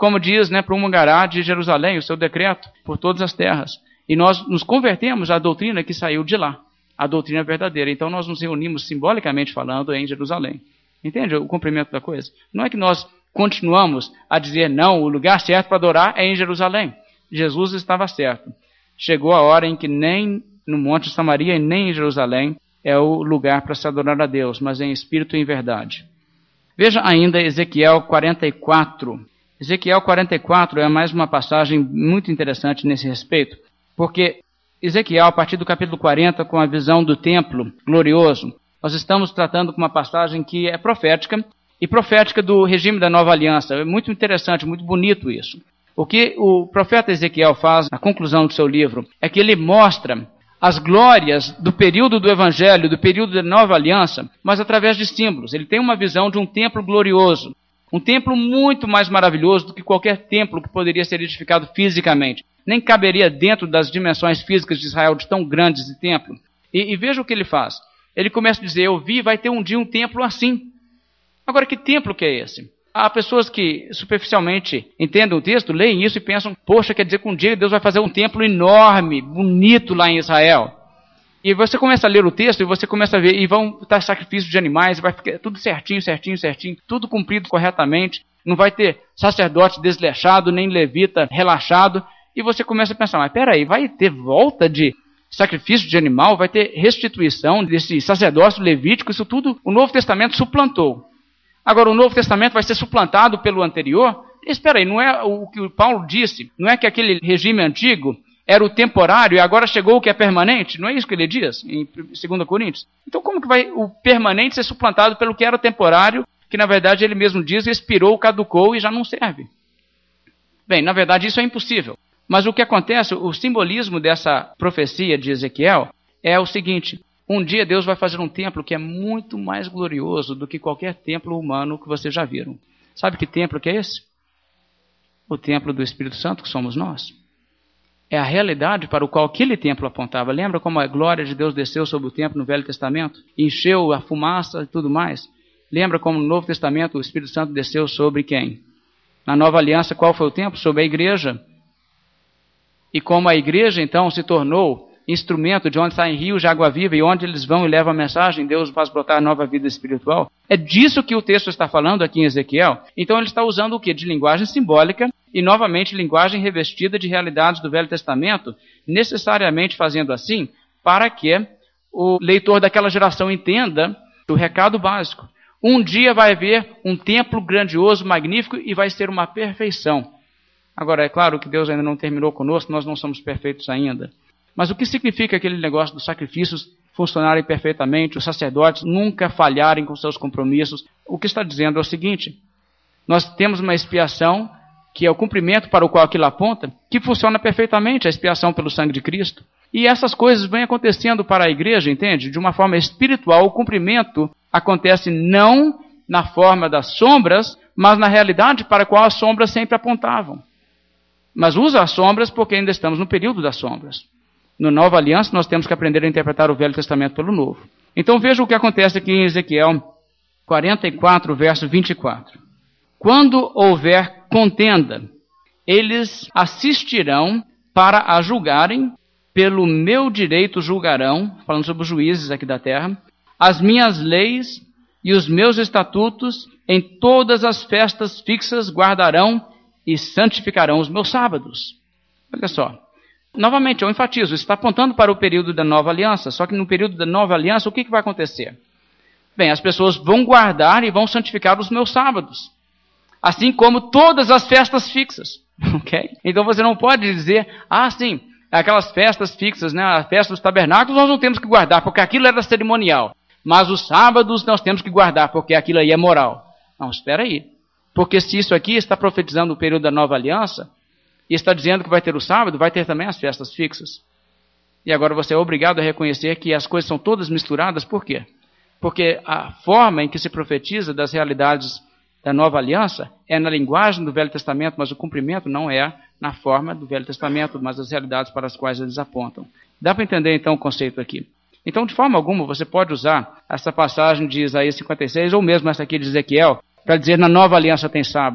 como diz, né, promulgará de Jerusalém o seu decreto por todas as terras. E nós nos convertemos à doutrina que saiu de lá, a doutrina verdadeira. Então nós nos reunimos simbolicamente falando em Jerusalém. Entende o cumprimento da coisa? Não é que nós continuamos a dizer, não, o lugar certo para adorar é em Jerusalém. Jesus estava certo. Chegou a hora em que nem no Monte de Samaria e nem em Jerusalém é o lugar para se adorar a Deus, mas em espírito e em verdade. Veja ainda Ezequiel quarenta e quatro. Ezequiel quarenta e quatro é mais uma passagem muito interessante nesse respeito, porque Ezequiel, a partir do capítulo quarenta, com a visão do templo glorioso, nós estamos tratando com uma passagem que é profética, e profética do regime da nova aliança. É muito interessante, muito bonito isso. O que o profeta Ezequiel faz na conclusão do seu livro é que ele mostra as glórias do período do Evangelho, do período da nova aliança, mas através de símbolos. Ele tem uma visão de um templo glorioso, um templo muito mais maravilhoso do que qualquer templo que poderia ser edificado fisicamente. Nem caberia dentro das dimensões físicas de Israel de tão grande esse templo. E, e veja o que ele faz. Ele começa a dizer, eu vi, vai ter um dia um templo assim. Agora, que templo que é esse? Há pessoas que superficialmente entendem o texto, leem isso e pensam, poxa, quer dizer que um dia Deus vai fazer um templo enorme, bonito lá em Israel. E você começa a ler o texto e você começa a ver, e vão estar sacrifícios de animais, vai ficar tudo certinho, certinho, certinho, tudo cumprido corretamente, não vai ter sacerdote desleixado, nem levita relaxado, e você começa a pensar, mas peraí, vai ter volta de sacrifício de animal, vai ter restituição desse sacerdócio levítico, isso tudo o Novo Testamento suplantou. Agora, o Novo Testamento vai ser suplantado pelo anterior? Espera aí, não é o que o Paulo disse? Não é que aquele regime antigo era o temporário e agora chegou o que é permanente? Não é isso que ele diz em dois Coríntios? Então, como que vai o permanente ser suplantado pelo que era temporário, que na verdade ele mesmo diz, expirou, caducou e já não serve? Bem, na verdade isso é impossível. Mas o que acontece, o simbolismo dessa profecia de Ezequiel é o seguinte: um dia Deus vai fazer um templo que é muito mais glorioso do que qualquer templo humano que vocês já viram. Sabe que templo que é esse? O templo do Espírito Santo, que somos nós. É a realidade para o qual aquele templo apontava. Lembra como a glória de Deus desceu sobre o templo no Velho Testamento? Encheu a fumaça e tudo mais. Lembra como no Novo Testamento o Espírito Santo desceu sobre quem? Na Nova Aliança, qual foi o templo? Sobre a igreja. E como a igreja, então, se tornou instrumento de onde saem rios de água viva e onde eles vão e levam a mensagem, Deus faz brotar nova vida espiritual. É disso que o texto está falando aqui em Ezequiel. Então ele está usando o quê? De linguagem simbólica e, novamente, linguagem revestida de realidades do Velho Testamento, necessariamente fazendo assim para que o leitor daquela geração entenda o recado básico. Um dia vai haver um templo grandioso, magnífico e vai ser uma perfeição. Agora, é claro que Deus ainda não terminou conosco, nós não somos perfeitos ainda. Mas o que significa aquele negócio dos sacrifícios funcionarem perfeitamente, os sacerdotes nunca falharem com seus compromissos? O que está dizendo é o seguinte: nós temos uma expiação, que é o cumprimento para o qual aquilo aponta, que funciona perfeitamente, a expiação pelo sangue de Cristo. E essas coisas vêm acontecendo para a igreja, entende? De uma forma espiritual, o cumprimento acontece não na forma das sombras, mas na realidade para a qual as sombras sempre apontavam. Mas usa as sombras porque ainda estamos no período das sombras. No Nova Aliança, nós temos que aprender a interpretar o Velho Testamento pelo Novo. Então veja o que acontece aqui em Ezequiel quarenta e quatro, verso vinte e quatro. Quando houver contenda, eles assistirão para a julgarem, pelo meu direito julgarão, falando sobre os juízes aqui da terra, as minhas leis e os meus estatutos, em todas as festas fixas guardarão e santificarão os meus sábados. Olha só. Novamente, eu enfatizo, isso está apontando para o período da nova aliança, só que no período da nova aliança, o que, que vai acontecer? Bem, as pessoas vão guardar e vão santificar os meus sábados, assim como todas as festas fixas, ok? Então você não pode dizer, ah, sim, aquelas festas fixas, né, a festa dos tabernáculos nós não temos que guardar, porque aquilo era cerimonial, mas os sábados nós temos que guardar, porque aquilo aí é moral. Não, espera aí, porque se isso aqui está profetizando o período da nova aliança, e está dizendo que vai ter o sábado, vai ter também as festas fixas. E agora você é obrigado a reconhecer que as coisas são todas misturadas. Por quê? Porque a forma em que se profetiza das realidades da nova aliança é na linguagem do Velho Testamento, mas o cumprimento não é na forma do Velho Testamento, mas as realidades para as quais eles apontam. Dá para entender então o conceito aqui? Então, de forma alguma, você pode usar essa passagem de Isaías cinquenta e seis, ou mesmo essa aqui de Ezequiel, para dizer na nova aliança tem sábado.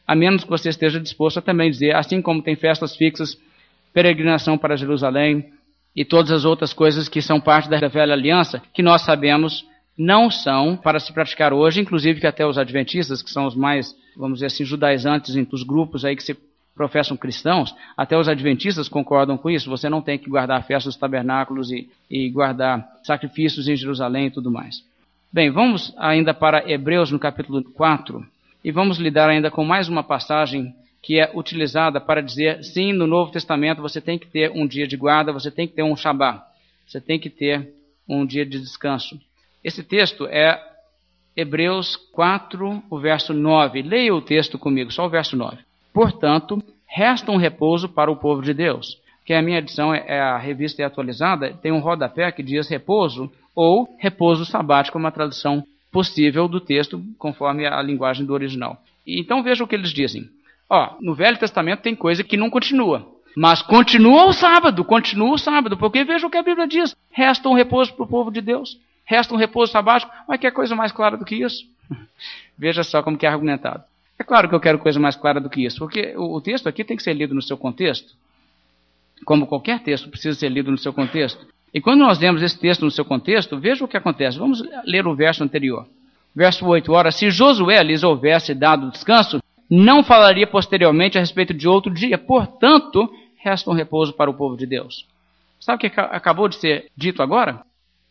a menos que você esteja disposto a também dizer, assim como tem festas fixas, peregrinação para Jerusalém e todas as outras coisas que são parte da velha aliança, que nós sabemos não são para se praticar hoje, inclusive que até os adventistas, que são os mais, vamos dizer assim, judaizantes entre os grupos aí que se professam cristãos, até os adventistas concordam com isso. Você não tem que guardar a festa dos tabernáculos e, e guardar sacrifícios em Jerusalém e tudo mais. Bem, vamos ainda para Hebreus no capítulo quatro e vamos lidar ainda com mais uma passagem que é utilizada para dizer, sim, no Novo Testamento você tem que ter um dia de guarda, você tem que ter um Shabá, você tem que ter um dia de descanso. Esse texto é Hebreus quatro, o verso nove. Leia o texto comigo, só o verso nove. Portanto, resta um repouso para o povo de Deus. Que a minha edição é a revista é atualizada, tem um rodapé que diz repouso ou repouso sabático, uma tradução possível do texto, conforme a linguagem do original. E então veja o que eles dizem. Ó, no Velho Testamento tem coisa que não continua, mas continua o sábado, continua o sábado, porque veja o que a Bíblia diz. Resta um repouso para o povo de Deus. Resta um repouso sabático, mas quer coisa mais clara do que isso? Veja só como que é argumentado. É claro que eu quero coisa mais clara do que isso, porque o, o texto aqui tem que ser lido no seu contexto, como qualquer texto precisa ser lido no seu contexto. E quando nós lemos esse texto no seu contexto, veja o que acontece. Vamos ler o verso anterior. Verso oito. Ora, se Josué lhes houvesse dado descanso, não falaria posteriormente a respeito de outro dia, portanto, resta um repouso para o povo de Deus. Sabe o que acabou de ser dito agora?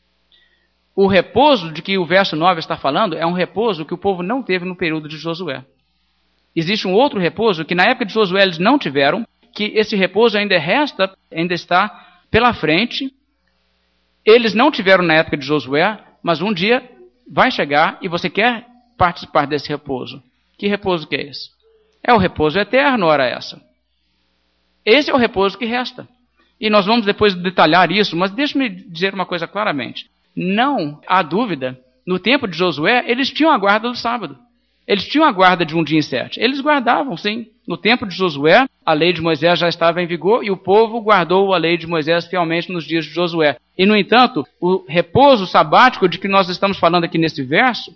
O repouso de que o verso nove está falando é um repouso que o povo não teve no período de Josué. Existe um outro repouso que na época de Josué eles não tiveram, que esse repouso ainda resta, ainda está pela frente. Eles não tiveram na época de Josué, mas um dia vai chegar e você quer participar desse repouso. Que repouso que é esse? É o repouso eterno, ora essa. Esse é o repouso que resta. E nós vamos depois detalhar isso, mas deixe-me dizer uma coisa claramente. Não há dúvida, no tempo de Josué, eles tinham a guarda do sábado. Eles tinham a guarda de um dia em sete. Eles guardavam, sim. No tempo de Josué, a lei de Moisés já estava em vigor e o povo guardou a lei de Moisés fielmente nos dias de Josué. E, no entanto, o repouso sabático de que nós estamos falando aqui nesse verso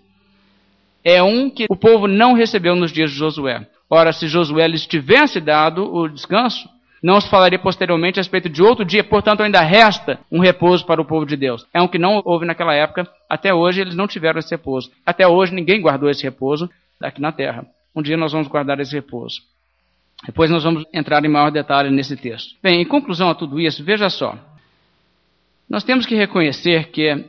é um que o povo não recebeu nos dias de Josué. Ora, se Josué lhes tivesse dado o descanso, não se falaria posteriormente a respeito de outro dia, portanto ainda resta um repouso para o povo de Deus. É um que não houve naquela época, até hoje eles não tiveram esse repouso. Até hoje ninguém guardou esse repouso aqui na terra. Um dia nós vamos guardar esse repouso. Depois nós vamos entrar em maior detalhe nesse texto. Bem, em conclusão a tudo isso, veja só. Nós temos que reconhecer que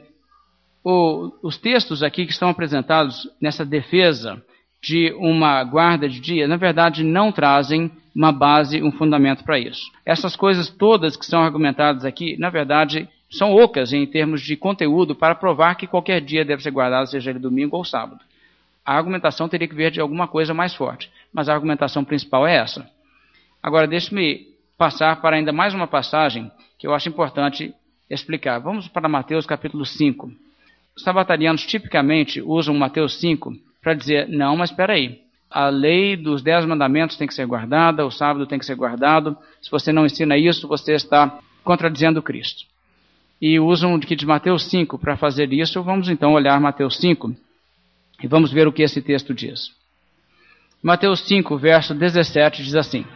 o, os textos aqui que estão apresentados nessa defesa de uma guarda de dia, na verdade não trazem uma base, um fundamento para isso. Essas coisas todas que são argumentadas aqui, na verdade, são ocas em termos de conteúdo para provar que qualquer dia deve ser guardado, seja ele domingo ou sábado. A argumentação teria que vir de alguma coisa mais forte, mas a argumentação principal é essa. Agora, deixe-me passar para ainda mais uma passagem que eu acho importante explicar. Vamos para Mateus capítulo cinco. Os sabatarianos tipicamente usam Mateus cinco para dizer, não, mas espera aí, a lei dos dez mandamentos tem que ser guardada, o sábado tem que ser guardado, se você não ensina isso, você está contradizendo Cristo. E usam aqui de Mateus cinco para fazer isso. Vamos então olhar Mateus cinco e vamos ver o que esse texto diz. Mateus cinco, verso dezessete, diz assim: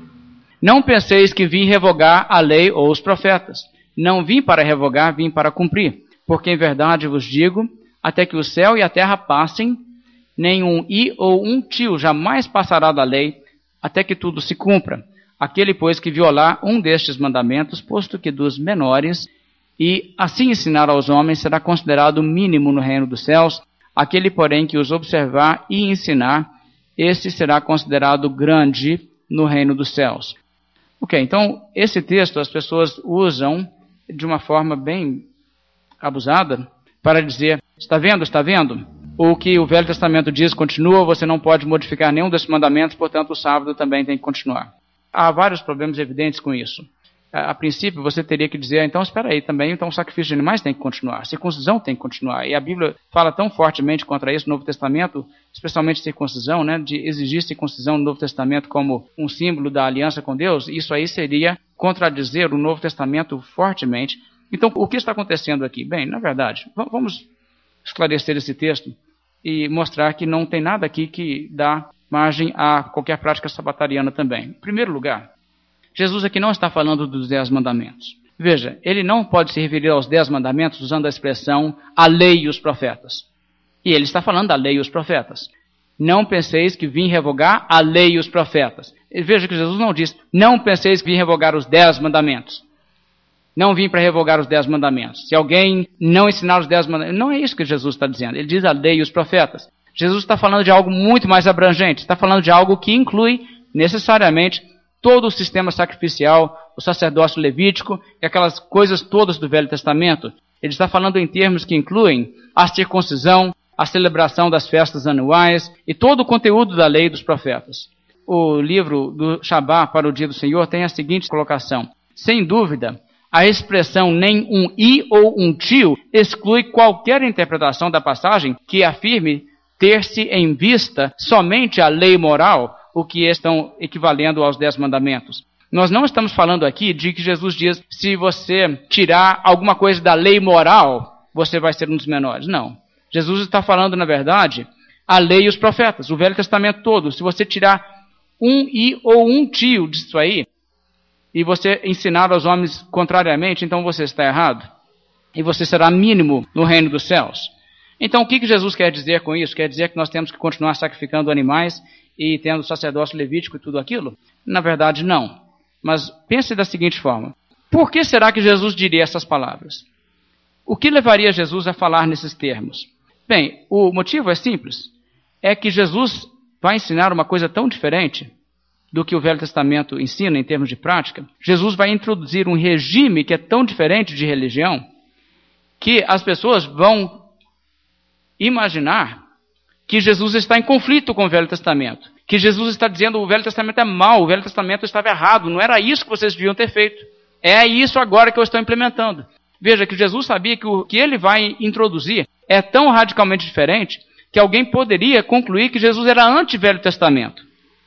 Não penseis que vim revogar a lei ou os profetas. Não vim para revogar, vim para cumprir. Porque em verdade vos digo, até que o céu e a terra passem, nenhum i ou um tio jamais passará da lei, até que tudo se cumpra. Aquele, pois, que violar um destes mandamentos, posto que dos menores, e assim ensinar aos homens, será considerado mínimo no reino dos céus. Aquele, porém, que os observar e ensinar, esse será considerado grande no reino dos céus. Ok, então, esse texto as pessoas usam de uma forma bem abusada para dizer, está vendo, está vendo? O que o Velho Testamento diz continua, você não pode modificar nenhum desses mandamentos, portanto o sábado também tem que continuar. Há vários problemas evidentes com isso. A, a princípio, você teria que dizer, então espera aí também, então o sacrifício de animais tem que continuar, a circuncisão tem que continuar. E a Bíblia fala tão fortemente contra isso no Novo Testamento, especialmente circuncisão, né, de exigir circuncisão no Novo Testamento como um símbolo da aliança com Deus. Isso aí seria contradizer o Novo Testamento fortemente. Então, o que está acontecendo aqui? Bem, na verdade, vamos esclarecer esse texto e mostrar que não tem nada aqui que dá margem a qualquer prática sabatariana também. Em primeiro lugar, Jesus aqui não está falando dos dez mandamentos. Veja, ele não pode se referir aos dez mandamentos usando a expressão a lei e os profetas. E ele está falando da lei e os profetas. Não penseis que vim revogar a lei e os profetas. E veja que Jesus não diz, não penseis que vim revogar os dez mandamentos. Não vim para revogar os dez mandamentos. Se alguém não ensinar os dez mandamentos, não é isso que Jesus está dizendo. Ele diz a lei e os profetas. Jesus está falando de algo muito mais abrangente. Está falando de algo que inclui necessariamente todo o sistema sacrificial, o sacerdócio levítico e aquelas coisas todas do Velho Testamento. Ele está falando em termos que incluem a circuncisão, a celebração das festas anuais e todo o conteúdo da lei dos profetas. O livro do Shabá para o Dia do Senhor tem a seguinte colocação. Sem dúvida, a expressão nem um i ou um tio exclui qualquer interpretação da passagem que afirme ter-se em vista somente a lei moral, o que estão equivalendo aos dez mandamentos. Nós não estamos falando aqui de que Jesus diz, se você tirar alguma coisa da lei moral, você vai ser um dos menores. Não. Jesus está falando, na verdade, a lei e os profetas, o Velho Testamento todo. Se você tirar um i ou um tio disso aí, e você ensinar aos homens contrariamente, então você está errado. E você será mínimo no reino dos céus. Então, o que Jesus quer dizer com isso? Quer dizer que nós temos que continuar sacrificando animais e tendo sacerdócio levítico e tudo aquilo? Na verdade, não. Mas pense da seguinte forma. Por que será que Jesus diria essas palavras? O que levaria Jesus a falar nesses termos? Bem, o motivo é simples. É que Jesus vai ensinar uma coisa tão diferente do que o Velho Testamento ensina em termos de prática. Jesus vai introduzir um regime que é tão diferente de religião que as pessoas vão imaginar que Jesus está em conflito com o Velho Testamento, que Jesus está dizendo que o Velho Testamento é mau, o Velho Testamento estava errado, não era isso que vocês deviam ter feito. É isso agora que eu estou implementando. Veja que Jesus sabia que o que ele vai introduzir é tão radicalmente diferente que alguém poderia concluir que Jesus era anti-Velho Testamento.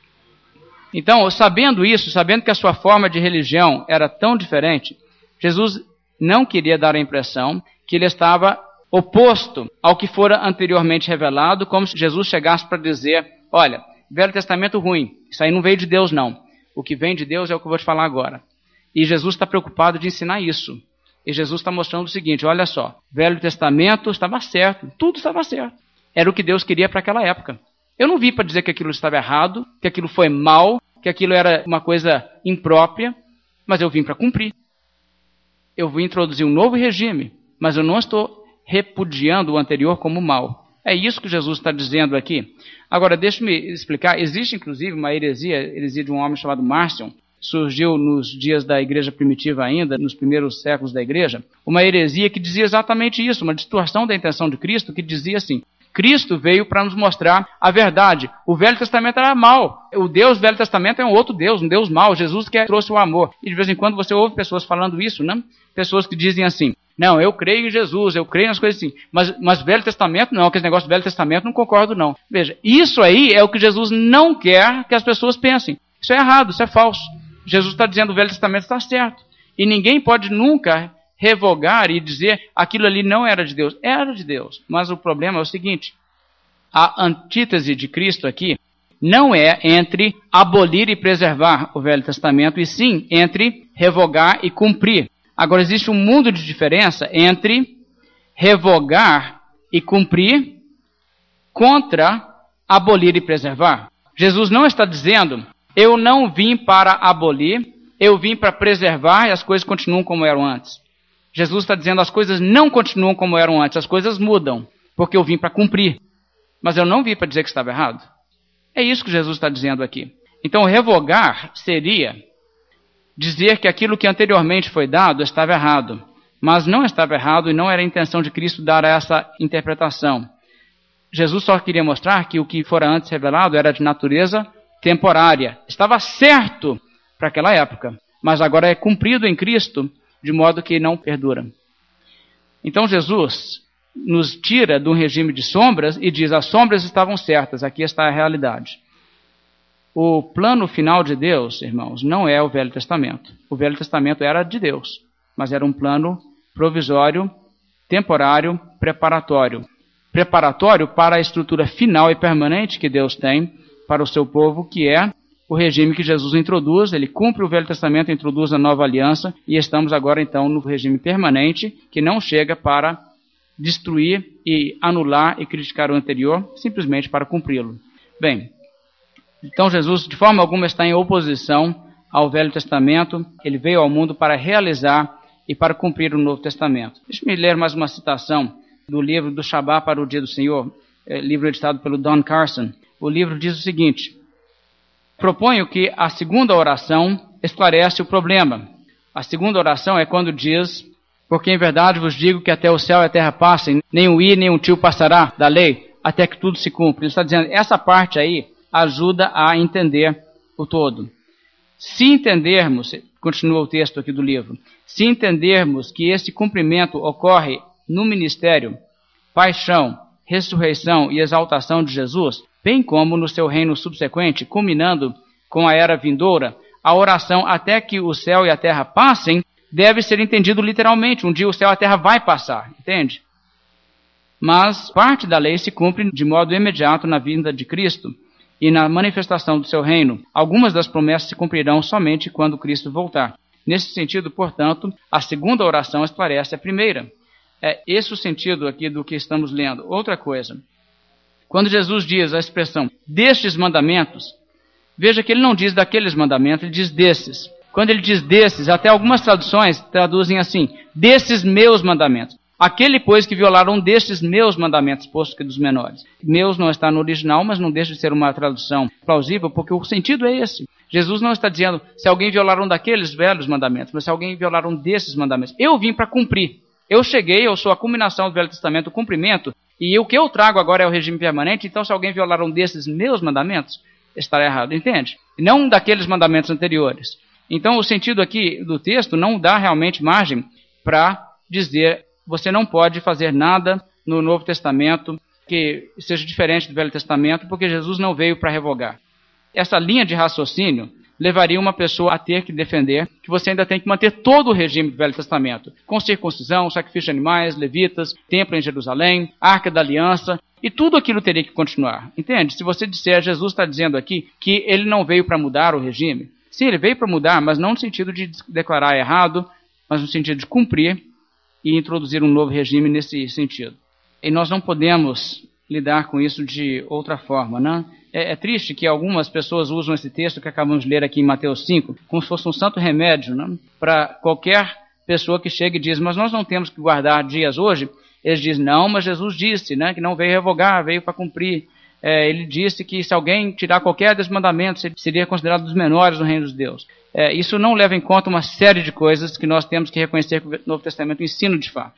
Então, sabendo isso, sabendo que a sua forma de religião era tão diferente, Jesus não queria dar a impressão que ele estava oposto ao que fora anteriormente revelado, como se Jesus chegasse para dizer, olha, Velho Testamento ruim, isso aí não veio de Deus não. O que vem de Deus é o que eu vou te falar agora. E Jesus está preocupado de ensinar isso. E Jesus está mostrando o seguinte, olha só, Velho Testamento estava certo, tudo estava certo. Era o que Deus queria para aquela época. Eu não vim para dizer que aquilo estava errado, que aquilo foi mal, que aquilo era uma coisa imprópria, mas eu vim para cumprir. Eu vim introduzir um novo regime, mas eu não estou repudiando o anterior como mal. É isso que Jesus está dizendo aqui. Agora, deixe-me explicar, existe inclusive uma heresia, heresia de um homem chamado Márcion, surgiu nos dias da igreja primitiva ainda, nos primeiros séculos da igreja, uma heresia que dizia exatamente isso, uma distorção da intenção de Cristo, que dizia assim, Cristo veio para nos mostrar a verdade. O Velho Testamento era mau. O Deus do Velho Testamento é um outro Deus, um Deus mau. Jesus que trouxe o amor. E de vez em quando você ouve pessoas falando isso, né? Pessoas que dizem assim, não, eu creio em Jesus, eu creio nas coisas assim. Mas, mas Velho Testamento não, aquele negócio do Velho Testamento não concordo não. Veja, isso aí é o que Jesus não quer que as pessoas pensem. Isso é errado, isso é falso. Jesus está dizendo que o Velho Testamento está certo. E ninguém pode nunca revogar e dizer aquilo ali não era de Deus. Era de Deus. Mas o problema é o seguinte, a antítese de Cristo aqui não é entre abolir e preservar o Velho Testamento, e sim entre revogar e cumprir. Agora existe um mundo de diferença entre revogar e cumprir contra abolir e preservar. Jesus não está dizendo, eu não vim para abolir, eu vim para preservar e as coisas continuam como eram antes. Jesus está dizendo, as coisas não continuam como eram antes, as coisas mudam, porque eu vim para cumprir. Mas eu não vim para dizer que estava errado. É isso que Jesus está dizendo aqui. Então, revogar seria dizer que aquilo que anteriormente foi dado estava errado. Mas não estava errado e não era a intenção de Cristo dar essa interpretação. Jesus só queria mostrar que o que fora antes revelado era de natureza temporária. Estava certo para aquela época, mas agora é cumprido em Cristo, de modo que não perdura. Então Jesus nos tira de um regime de sombras e diz, as sombras estavam certas, aqui está a realidade. O plano final de Deus, irmãos, não é o Velho Testamento. O Velho Testamento era de Deus, mas era um plano provisório, temporário, preparatório. Preparatório para a estrutura final e permanente que Deus tem, para o seu povo, que é o regime que Jesus introduz. Ele cumpre o Velho Testamento, introduz a nova aliança, e estamos agora então no regime permanente, que não chega para destruir e anular e criticar o anterior, simplesmente para cumpri-lo. Bem, então Jesus de forma alguma está em oposição ao Velho Testamento. Ele veio ao mundo para realizar e para cumprir o Novo Testamento. Deixe-me ler mais uma citação do livro do Shabá para o Dia do Senhor, livro editado pelo Don Carson. O livro diz o seguinte: proponho que a segunda oração esclarece o problema. A segunda oração é quando diz: porque em verdade vos digo que até o céu e a terra passem, nem um i nem um tio passará da lei, até que tudo se cumpra. Ele está dizendo, essa parte aí ajuda a entender o todo. Se entendermos, continua o texto aqui do livro, se entendermos que esse cumprimento ocorre no ministério, paixão, ressurreição e exaltação de Jesus, bem como no seu reino subsequente, culminando com a era vindoura, a oração até que o céu e a terra passem deve ser entendido literalmente. Um dia o céu e a terra vai passar, entende? Mas parte da lei se cumpre de modo imediato na vinda de Cristo e na manifestação do seu reino. Algumas das promessas se cumprirão somente quando Cristo voltar. Nesse sentido, portanto, a segunda oração esclarece a primeira. É esse o sentido aqui do que estamos lendo. Outra coisa, quando Jesus diz a expressão destes mandamentos, veja que ele não diz daqueles mandamentos, ele diz desses. Quando ele diz desses, até algumas traduções traduzem assim, desses meus mandamentos. Aquele, pois, que violaram destes meus mandamentos, posto que dos menores. Meus não está no original, mas não deixa de ser uma tradução plausível, porque o sentido é esse. Jesus não está dizendo se alguém violar um daqueles velhos mandamentos, mas se alguém violar um desses mandamentos. Eu vim para cumprir. Eu cheguei, eu sou a culminação do Velho Testamento, o cumprimento, e o que eu trago agora é o regime permanente, então se alguém violar um desses meus mandamentos, estará errado, entende? E não um daqueles mandamentos anteriores. Então o sentido aqui do texto não dá realmente margem para dizer você não pode fazer nada no Novo Testamento que seja diferente do Velho Testamento, porque Jesus não veio para revogar. Essa linha de raciocínio levaria uma pessoa a ter que defender que você ainda tem que manter todo o regime do Velho Testamento, com circuncisão, sacrifício de animais, levitas, templo em Jerusalém, Arca da Aliança, e tudo aquilo teria que continuar. Entende? Se você disser, Jesus está dizendo aqui que ele não veio para mudar o regime. Sim, ele veio para mudar, mas não no sentido de declarar errado, mas no sentido de cumprir e introduzir um novo regime nesse sentido. E nós não podemos lidar com isso de outra forma, né? É, é triste que algumas pessoas usam esse texto que acabamos de ler aqui em Mateus cinco como se fosse um santo remédio, né? Para qualquer pessoa que chega e diz, mas nós não temos que guardar dias hoje. Eles dizem, não, mas Jesus disse, né, que não veio revogar, veio para cumprir. É, ele disse que se alguém tirar qualquer desses mandamentos, seria considerado dos menores no reino de Deus. É, isso não leva em conta uma série de coisas que nós temos que reconhecer que o Novo Testamento ensina de fato.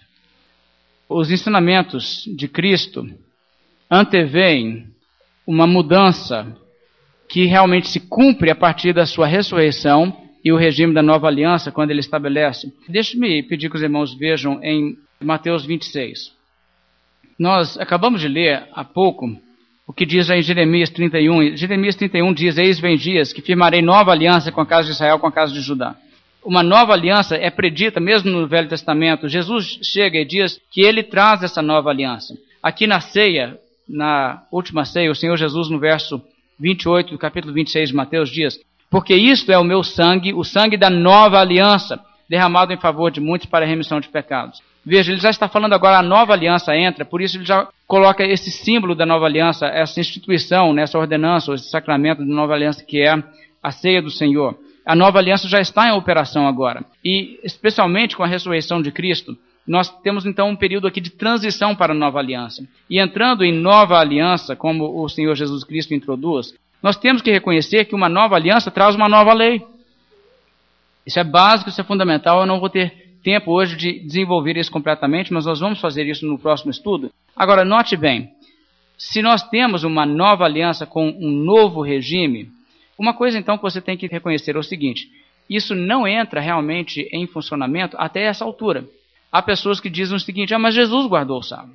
Os ensinamentos de Cristo antevêm uma mudança que realmente se cumpre a partir da sua ressurreição e o regime da nova aliança, quando ele estabelece. Deixe-me pedir que os irmãos vejam em Mateus vinte e seis. Nós acabamos de ler há pouco o que diz aí em Jeremias trinta e um. Jeremias trinta e um diz, eis vem dias que firmarei nova aliança com a casa de Israel, com a casa de Judá. Uma nova aliança é predita mesmo no Velho Testamento. Jesus chega e diz que ele traz essa nova aliança. Aqui na ceia, na última ceia, o Senhor Jesus, no verso vinte e oito do capítulo vinte e seis de Mateus, diz, porque isto é o meu sangue, o sangue da nova aliança, derramado em favor de muitos para a remissão de pecados. Veja, ele já está falando agora, a nova aliança entra, por isso ele já coloca esse símbolo da nova aliança, essa instituição, nessa ordenança, esse sacramento da nova aliança que é a ceia do Senhor. A nova aliança já está em operação agora. E especialmente com a ressurreição de Cristo, nós temos então um período aqui de transição para a nova aliança. E entrando em nova aliança, como o Senhor Jesus Cristo introduz, nós temos que reconhecer que uma nova aliança traz uma nova lei. Isso é básico, isso é fundamental, eu não vou ter tempo hoje de desenvolver isso completamente, mas nós vamos fazer isso no próximo estudo. Agora, note bem, se nós temos uma nova aliança com um novo regime, uma coisa então que você tem que reconhecer é o seguinte, isso não entra realmente em funcionamento até essa altura. Há pessoas que dizem o seguinte, ah, mas Jesus guardou o sábado.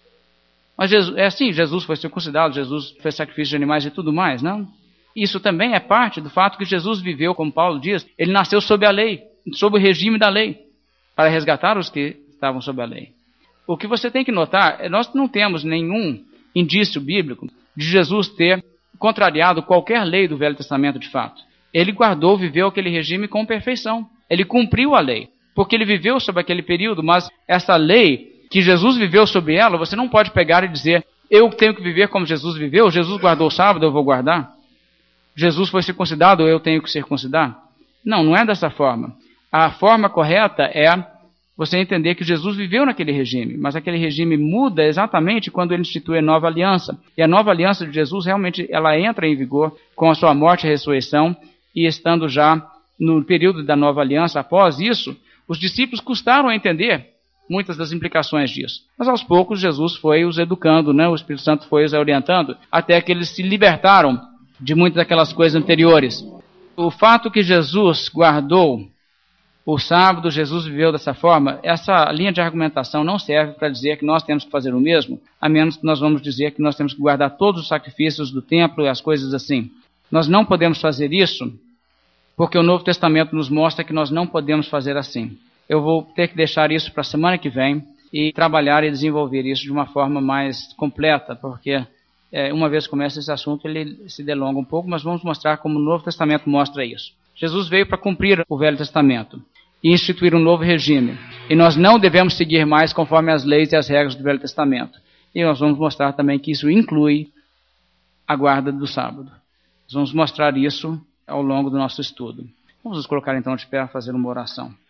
Mas Jesus, é assim, Jesus foi circuncidado, Jesus fez sacrifício de animais e tudo mais, não? Isso também é parte do fato que Jesus viveu, como Paulo diz, ele nasceu sob a lei, sob o regime da lei, para resgatar os que estavam sob a lei. O que você tem que notar, nós não temos nenhum indício bíblico de Jesus ter contrariado qualquer lei do Velho Testamento de fato. Ele guardou, viveu aquele regime com perfeição. Ele cumpriu a lei, porque ele viveu sob aquele período, mas essa lei que Jesus viveu sob ela, você não pode pegar e dizer, eu tenho que viver como Jesus viveu, Jesus guardou o sábado, eu vou guardar. Jesus foi circuncidado, eu tenho que circuncidar. Não, não é dessa forma. A forma correta é você entender que Jesus viveu naquele regime, mas aquele regime muda exatamente quando ele institui a nova aliança. E a nova aliança de Jesus realmente ela entra em vigor com a sua morte e ressurreição, e estando já no período da nova aliança, após isso, os discípulos custaram a entender muitas das implicações disso. Mas aos poucos Jesus foi os educando, né? O Espírito Santo foi os orientando, até que eles se libertaram de muitas daquelas coisas anteriores. O fato que Jesus guardou o sábado, Jesus viveu dessa forma, essa linha de argumentação não serve para dizer que nós temos que fazer o mesmo, a menos que nós vamos dizer que nós temos que guardar todos os sacrifícios do templo e as coisas assim. Nós não podemos fazer isso porque o Novo Testamento nos mostra que nós não podemos fazer assim. Eu vou ter que deixar isso para a semana que vem e trabalhar e desenvolver isso de uma forma mais completa, porque é, uma vez que começa esse assunto ele se delonga um pouco, mas vamos mostrar como o Novo Testamento mostra isso. Jesus veio para cumprir o Velho Testamento e instituir um novo regime. E nós não devemos seguir mais conforme as leis e as regras do Velho Testamento. E nós vamos mostrar também que isso inclui a guarda do sábado. Nós vamos mostrar isso ao longo do nosso estudo. Vamos nos colocar então de pé a fazer uma oração.